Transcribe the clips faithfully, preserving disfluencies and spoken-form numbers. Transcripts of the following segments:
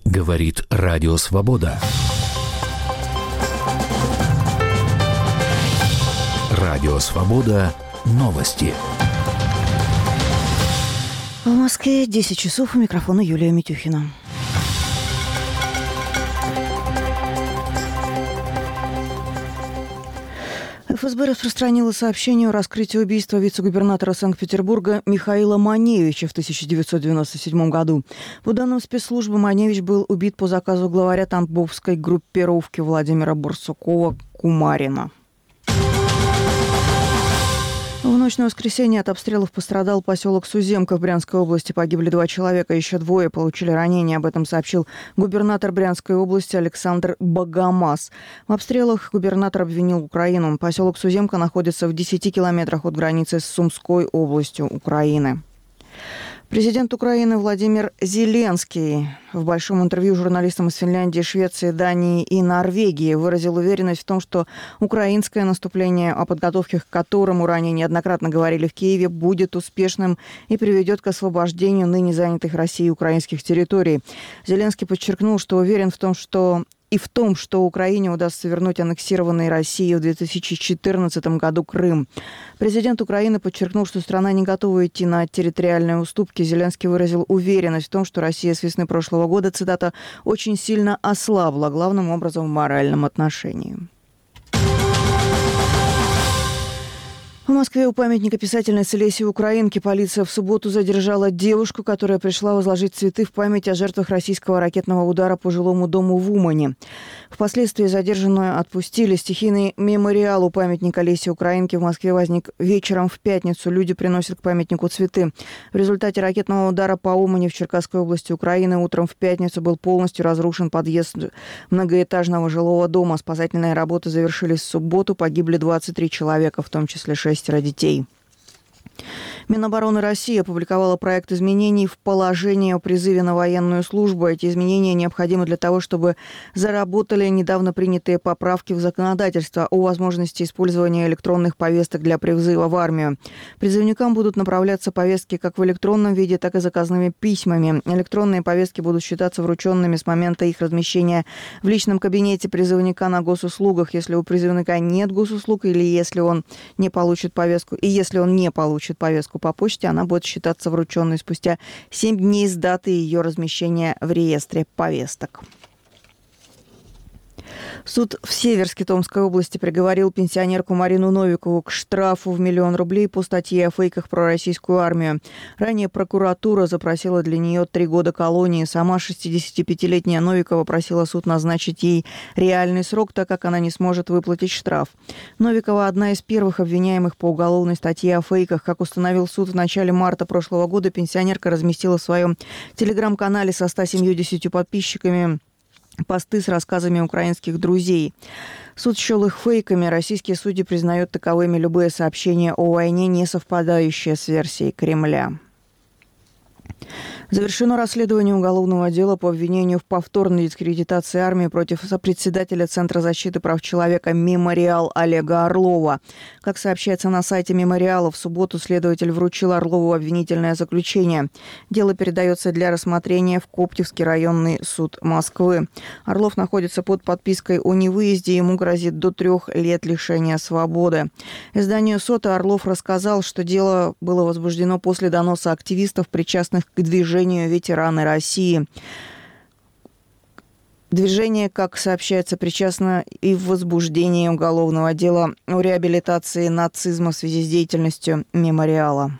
Говорит Радио Свобода. Радио Свобода. Новости. В Москве десять часов. У микрофона Юлия Митюхина. эф эс бэ распространило сообщение о раскрытии убийства вице-губернатора Санкт-Петербурга Михаила Маневича в тысяча девятьсот девяносто седьмом году. По данным спецслужбы, Маневич был убит по заказу главаря тамбовской группировки Владимира Барсукова-Кумарина. В ночь на воскресенье от обстрелов пострадал поселок Суземка в Брянской области. Погибли два человека, еще двое получили ранения. Об этом сообщил губернатор Брянской области Александр Богомаз. В обстрелах губернатор обвинил Украину. Поселок Суземка находится в десяти километрах от границы с Сумской областью Украины. Президент Украины Владимир Зеленский в большом интервью журналистам из Финляндии, Швеции, Дании и Норвегии выразил уверенность в том, что украинское наступление, о подготовке к которому ранее неоднократно говорили в Киеве, будет успешным и приведет к освобождению ныне занятых Россией украинских территорий. Зеленский подчеркнул, что уверен в том, что и в том, что Украине удастся вернуть аннексированный Россией в две тысячи четырнадцатом году Крым. Президент Украины подчеркнул, что страна не готова идти на территориальные уступки. Зеленский выразил уверенность в том, что Россия с весны прошлого года, цитата, «очень сильно ослабла, главным образом в моральном отношении». В Москве у памятника писательницы Леси Украинки полиция в субботу задержала девушку, которая пришла возложить цветы в память о жертвах российского ракетного удара по жилому дому в Умане. Впоследствии задержанную отпустили. Стихийный мемориал у памятника Леси Украинки в Москве возник вечером в пятницу. Люди приносят к памятнику цветы. В результате ракетного удара по Умане в Черкасской области Украины утром в пятницу был полностью разрушен подъезд многоэтажного жилого дома. Спасательные работы завершились в субботу. Погибли двадцать три человека, в том числе шесть детей. Минобороны России опубликовала проект изменений в положение о призыве на военную службу. Эти изменения необходимы для того, чтобы заработали недавно принятые поправки в законодательство о возможности использования электронных повесток для призыва в армию. Призывникам будут направляться повестки как в электронном виде, так и заказными письмами. Электронные повестки будут считаться врученными с момента их размещения в личном кабинете призывника на госуслугах, если у призывника нет госуслуг или если он не получит повестку, и если он не получит повестку по почте, она будет считаться врученной спустя семь дней с даты ее размещения в реестре повесток. Суд в Северске Томской области приговорил пенсионерку Марину Новикову к штрафу в миллион рублей по статье о фейках про российскую армию. Ранее прокуратура запросила для нее три года колонии. Сама шестидесятипятилетняя Новикова просила суд назначить ей реальный срок, так как она не сможет выплатить штраф. Новикова – одна из первых обвиняемых по уголовной статье о фейках. Как установил суд, в начале марта прошлого года пенсионерка разместила в своем телеграм-канале со ста семьюдесятью подписчиками посты с рассказами украинских друзей. Суд счел их фейками. Российские судьи признают таковыми любые сообщения о войне, не совпадающие с версией Кремля. Завершено расследование уголовного дела по обвинению в повторной дискредитации армии против сопредседателя Центра защиты прав человека «Мемориал» Олега Орлова. Как сообщается на сайте «Мемориала», в субботу следователь вручил Орлову обвинительное заключение. Дело передается для рассмотрения в Коптевский районный суд Москвы. Орлов находится под подпиской о невыезде. Ему грозит до трех лет лишения свободы. Изданию «Сота» Орлов рассказал, что дело было возбуждено после доноса активистов, причастных к движению «Ветераны России». Движение, как сообщается, причастно и в возбуждении уголовного дела о реабилитации нацизма в связи с деятельностью «Мемориала».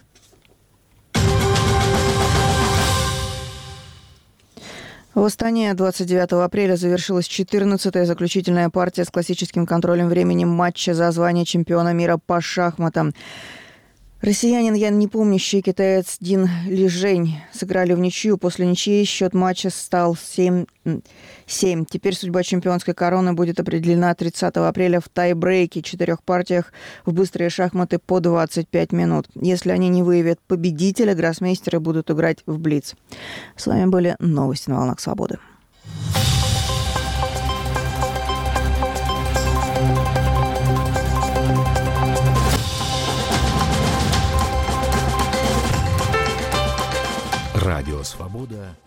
В Астане двадцать девятого апреля завершилась четырнадцатая заключительная партия с классическим контролем времени матча за звание чемпиона мира по шахматам. Россиянин Ян Непомнящий и китаец Дин Лижень сыграли в ничью. После ничьи счет матча стал семь семь. Теперь судьба чемпионской короны будет определена тридцатого апреля в тай-брейке, четырех партиях в быстрые шахматы по двадцать пять минут. Если они не выявят победителя, гроссмейстеры будут играть в блиц. С вами были новости на волнах свободы. Радио Свобода.